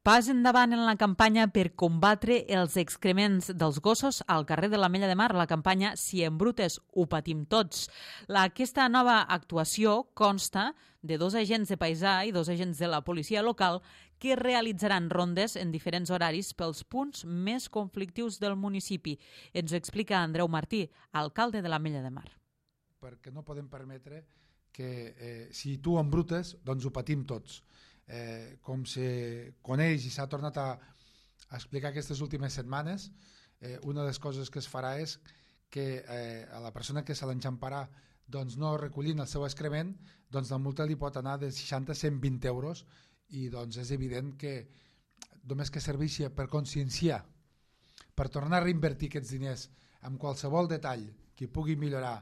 Pas endavant en la campanya per combatre els excrements dels gossos al carrer de l'Ametlla de Mar, la campanya Si embrutes ho patim tots. Aquesta nova actuació consta de 2 agents de paisà i 2 agents de la policia local que realitzaran rondes en diferents horaris pels punts més conflictius del municipi. Ens ho explica Andreu Martí, alcalde de l'Ametlla de Mar. Perquè no podem permetre que si tu embrutes, doncs ho patim tots. Com se coneix i s'ha tornat a explicar aquestes últimes setmanes, una de les coses que es farà és que a la persona que se l'enxamparà doncs no recollint el seu excrement, doncs la multa li pot anar de 60 a 120 euros i doncs és evident que només que serveixi per conscienciar, per tornar a reinvertir aquests diners en qualsevol detall que pugui millorar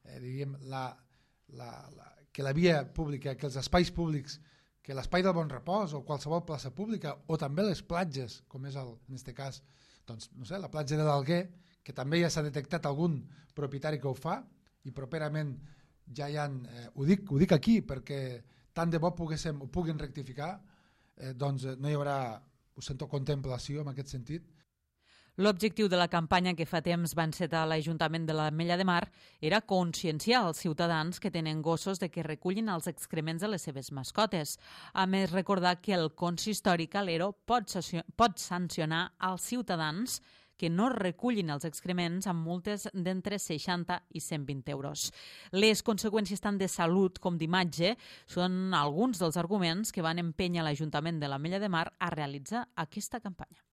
que la via pública, que els espais públics, que l'espai del Bon Repòs o qualsevol plaça pública o també les platges, com és en aquest cas doncs, no sé, la platja de l'Alguer, que també ja s'ha detectat algun propietari que ho fa i properament ja hi ha, ho dic aquí perquè tant de bo ho puguin rectificar, doncs no hi haurà, ho sento, contemplació en aquest sentit. L'objectiu de la campanya que fa temps va encetar l'Ajuntament de l'Ametlla de Mar era conscienciar els ciutadans que tenen gossos de que recullin els excrements de les seves mascotes. A més, recordar que el consistori Calero pot sancionar als ciutadans que no recullin els excrements amb multes d'entre 60 i 120 euros. Les conseqüències tant de salut com d'imatge són alguns dels arguments que van empènyer l'Ajuntament de l'Ametlla de Mar a realitzar aquesta campanya.